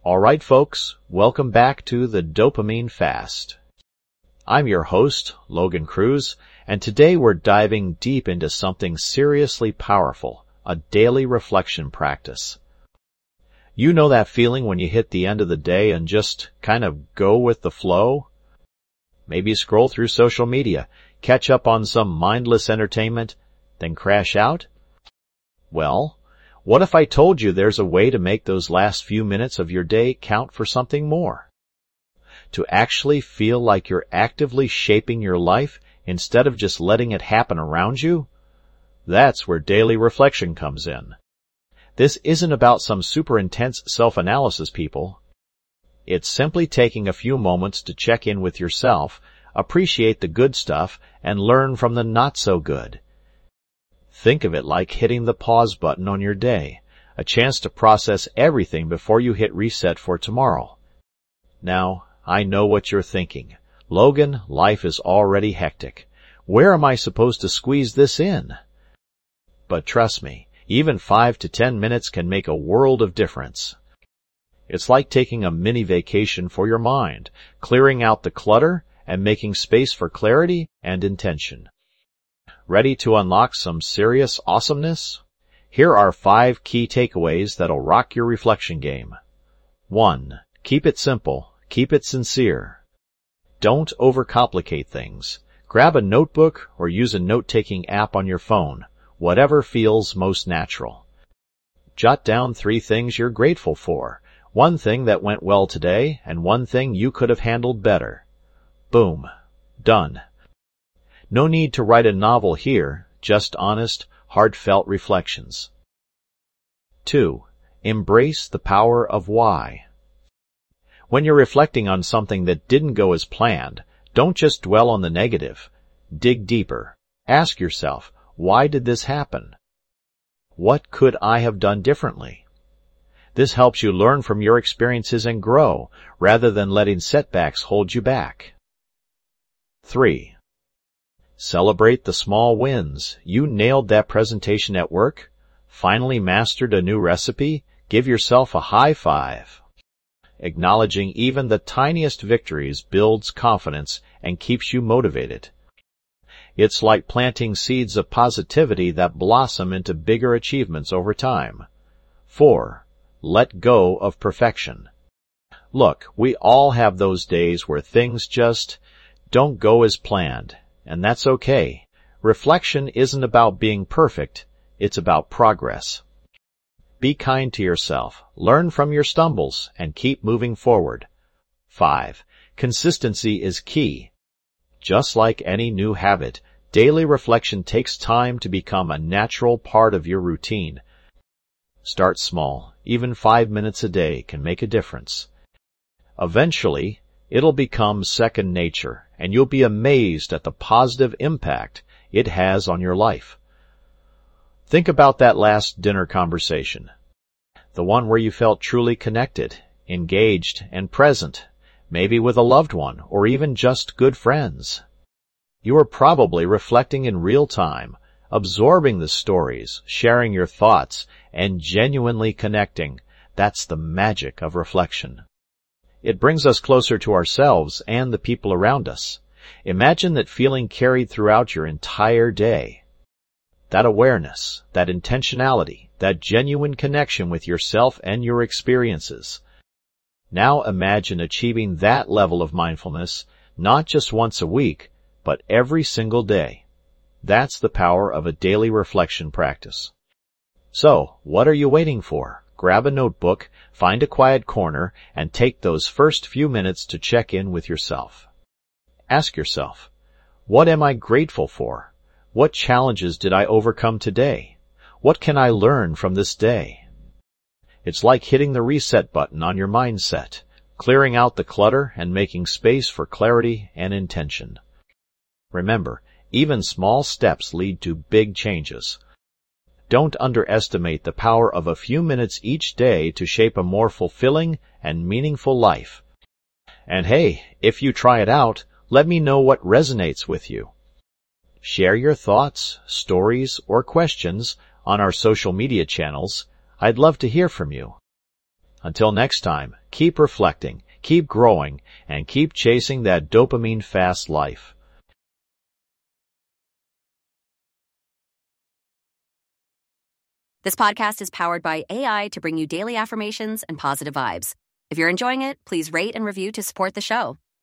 All right, folks, welcome back to the Dopamine Fast. I'm your host, Logan Cruz, and today we're diving deep into something seriously powerful, a daily reflection practice. You know that feeling when you hit the end of the day and just kind of go with the flow? Maybe scroll through social media, catch up on some mindless entertainment, then crash out? Well, what if I told you there's a way to make those last few minutes of your day count for something more? To actually feel like you're actively shaping your life instead of just letting it happen around you? That's where daily reflection comes in. This isn't about some super intense self-analysis, people. It's simply taking a few moments to check in with yourself, appreciate the good stuff, and learn from the not-so-good. Think of it like hitting the pause button on your day, a chance to process everything before you hit reset for tomorrow. Now, I know what you're thinking. Logan, life is already hectic. Where am I supposed to squeeze this in? But trust me, even 5 to 10 minutes can make a world of difference. It's like taking a mini vacation for your mind, clearing out the clutter and making space for clarity and intention. Ready to unlock some serious awesomeness? Here are 5 key takeaways that'll rock your reflection game. 1. Keep it simple. Keep it sincere. Don't overcomplicate things. Grab a notebook or use a note-taking app on your phone, whatever feels most natural. Jot down 3 things you're grateful for, 1 thing that went well today, and 1 thing you could have handled better. Boom. Done. No need to write a novel here, just honest, heartfelt reflections. 2. Embrace the power of why. When you're reflecting on something that didn't go as planned, don't just dwell on the negative. Dig deeper. Ask yourself, why did this happen? What could I have done differently? This helps you learn from your experiences and grow, rather than letting setbacks hold you back. 3. Celebrate the small wins. You nailed that presentation at work? Finally mastered a new recipe? Give yourself a high five. Acknowledging even the tiniest victories builds confidence and keeps you motivated. It's like planting seeds of positivity that blossom into bigger achievements over time. 4. Let go of perfection. Look, we all have those days where things just don't go as planned, and that's okay. Reflection isn't about being perfect, it's about progress. Be kind to yourself, learn from your stumbles, and keep moving forward. 5. Consistency is key. Just like any new habit, daily reflection takes time to become a natural part of your routine. Start small. Even 5 minutes a day can make a difference. Eventually, it'll become second nature, and you'll be amazed at the positive impact it has on your life. Think about that last dinner conversation. The one where you felt truly connected, engaged, and present, maybe with a loved one, or even just good friends. You are probably reflecting in real time, absorbing the stories, sharing your thoughts, and genuinely connecting. That's the magic of reflection. It brings us closer to ourselves and the people around us. Imagine that feeling carried throughout your entire day. That awareness, that intentionality, that genuine connection with yourself and your experiences. Now imagine achieving that level of mindfulness, not just once a week, but every single day. That's the power of a daily reflection practice. So, what are you waiting for? Grab a notebook, find a quiet corner, and take those first few minutes to check in with yourself. Ask yourself, what am I grateful for? What challenges did I overcome today? What can I learn from this day? It's like hitting the reset button on your mindset, clearing out the clutter and making space for clarity and intention. Remember, even small steps lead to big changes. Don't underestimate the power of a few minutes each day to shape a more fulfilling and meaningful life. And hey, if you try it out, let me know what resonates with you. Share your thoughts, stories, or questions on our social media channels. I'd love to hear from you. Until next time, keep reflecting, keep growing, and keep chasing that dopamine-fast life. This podcast is powered by AI to bring you daily affirmations and positive vibes. If you're enjoying it, please rate and review to support the show.